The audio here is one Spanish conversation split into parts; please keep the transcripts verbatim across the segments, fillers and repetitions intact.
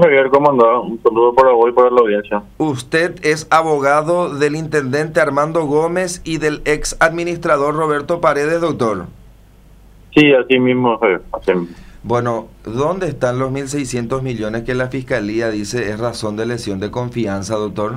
Javier, ¿cómo andás? Un saludo para vos y para la audiencia. Usted es abogado del intendente Armando Gómez y del ex administrador Roberto Paredes, doctor. Sí, así mismo, Javier. Así mismo. Bueno, ¿dónde están los mil seiscientos millones que la Fiscalía dice es razón de lesión de confianza, doctor?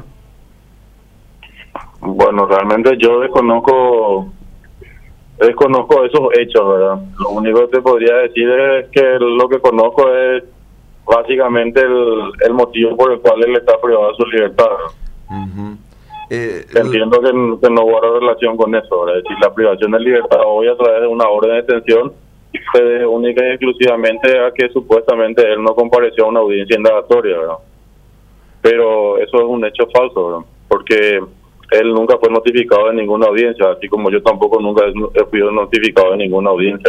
Bueno, realmente yo desconozco desconozco esos hechos, ¿verdad? Lo único que te podría decir es que lo que conozco es básicamente el, el motivo por el cual él está privado de su libertad. Uh-huh. eh, Entiendo que, que no guarda relación con eso, ¿verdad? Es decir, la privación de libertad hoy a través de una orden de detención se debe única y exclusivamente a que supuestamente él no compareció a una audiencia indagatoria, ¿verdad? Pero eso es un hecho falso, ¿verdad? Porque él nunca fue notificado de ninguna audiencia, así como yo tampoco nunca he sido notificado de ninguna audiencia,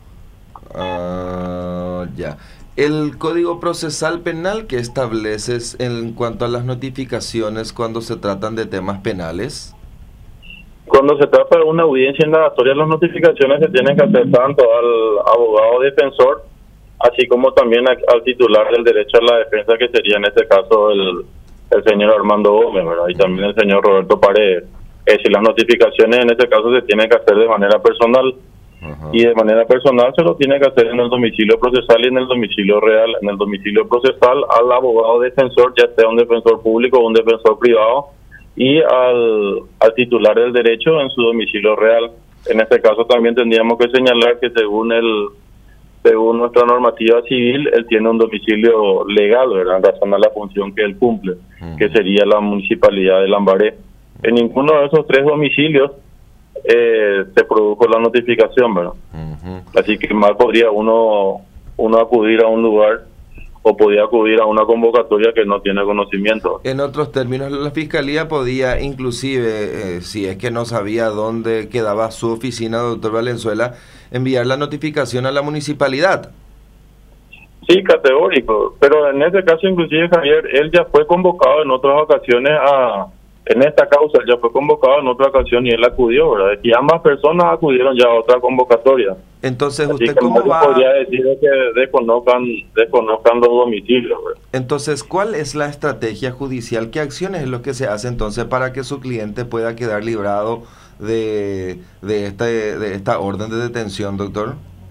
¿verdad? Uh, ya. El Código Procesal Penal, ¿qué estableces en cuanto a las notificaciones cuando se tratan de temas penales? Cuando se trata de una audiencia indagatoria, las notificaciones se tienen que hacer tanto al abogado defensor, así como también a, al titular del derecho a la defensa, que sería en este caso el, el señor Armando Gómez, ¿verdad? Y también el señor Roberto Paredes. Es decir, las notificaciones en este caso se tienen que hacer de manera personal. Uh-huh. Y de manera personal se lo tiene que hacer en el domicilio procesal y en el domicilio real. En el domicilio procesal al abogado defensor, ya sea un defensor público o un defensor privado, y al, al titular del derecho en su domicilio real. En este caso también tendríamos que señalar que según el según nuestra normativa civil, él tiene un domicilio legal, ¿verdad? En razón a la función que él cumple, uh-huh. que sería la municipalidad de Lambaré. En ninguno de esos tres domicilios eh, se produjo la notificación, ¿verdad? Uh-huh. Así que mal podría uno uno acudir a un lugar o podía acudir a una convocatoria que no tiene conocimiento. En otros términos, la Fiscalía podía inclusive, eh, si es que no sabía dónde quedaba su oficina, doctor Valenzuela, enviar la notificación a la municipalidad. Sí, categórico, pero en este caso inclusive, Javier, él ya fue convocado en otras ocasiones a... En esta causa, él ya fue convocado en otra ocasión y él acudió, ¿verdad? Y ambas personas acudieron ya a otra convocatoria. Entonces, Así ¿usted que cómo no va...? podría decir que desconozcan, desconozcan los domicilios, ¿verdad? Entonces, ¿cuál es la estrategia judicial? ¿Qué acciones es lo que se hace entonces para que su cliente pueda quedar librado de, de, este, de esta orden de detención, doctor?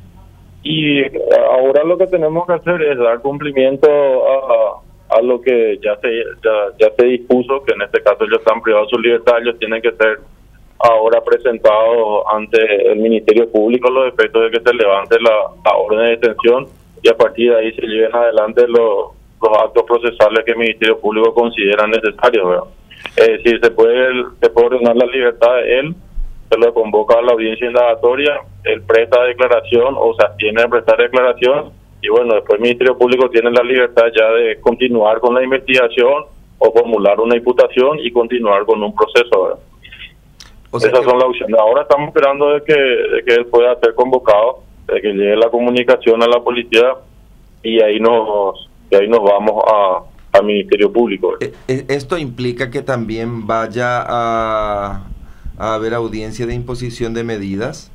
Y ahora lo que tenemos que hacer es dar cumplimiento a... a lo que ya se ya, ya se dispuso, que en este caso ellos están privados de su libertad. Ellos tienen que ser ahora presentados ante el Ministerio Público los efectos de que se levante la, la orden de detención y a partir de ahí se lleven adelante los, los actos procesales que el Ministerio Público considera necesarios, ¿verdad? Es decir, se puede se puede ordenar la libertad de él, se lo convoca a la audiencia indagatoria, él presta declaración o se abstiene de prestar declaración. Y bueno, después el Ministerio Público tiene la libertad ya de continuar con la investigación o formular una imputación y continuar con un proceso, ¿verdad? O sea, Esas que... son las opciones. Ahora estamos esperando de que, de que él pueda ser convocado, de que llegue la comunicación a la policía y ahí nos, y ahí nos vamos a, al Ministerio Público, ¿verdad? ¿Esto implica que también vaya a, a haber audiencia de imposición de medidas?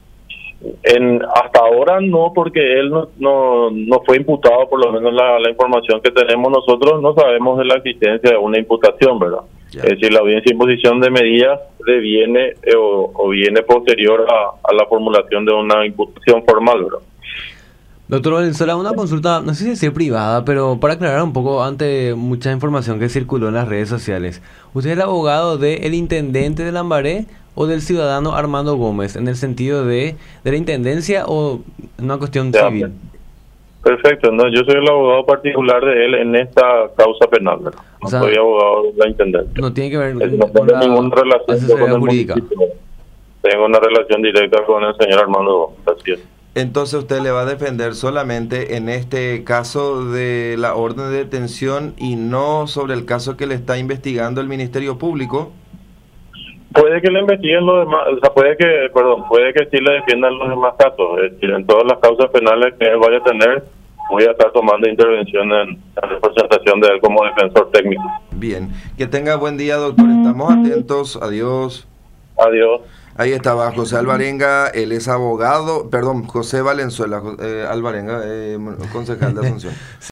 En, hasta ahora no, porque él no, no no fue imputado, por lo menos la, la información que tenemos nosotros, no sabemos de la existencia de una imputación, ¿verdad? Yeah. Es decir, la audiencia de imposición de medidas deviene eh, o, o viene posterior a, a la formulación de una imputación formal, ¿verdad? Doctor Valenzuela, una consulta, no sé si decir privada, pero para aclarar un poco ante mucha información que circuló en las redes sociales. ¿Usted es el abogado del intendente de Lambaré o del ciudadano Armando Gómez, en el sentido de, de la intendencia o una cuestión ya, civil? Perfecto, no, yo soy el abogado particular de él en esta causa penal, ¿verdad? No o sea, soy abogado de la intendencia. No tiene que ver es, no con la ninguna relación con el jurídica. Municipio. Tengo una relación directa con el señor Armando Gómez, así es. Entonces usted le va a defender solamente en este caso de la orden de detención y no sobre el caso que le está investigando el Ministerio Público. Puede que le investiguen los demás, o sea, puede que, perdón, puede que sí le defiendan los demás casos. Es decir, en todas las causas penales que él vaya a tener, voy a estar tomando intervención en la representación de él como defensor técnico. Bien, que tenga buen día, doctor. Estamos atentos. Adiós. Adiós. Ahí estaba José Alvarenga, él es abogado, perdón, José Valenzuela, eh, Alvarenga, eh, concejal de Asunción.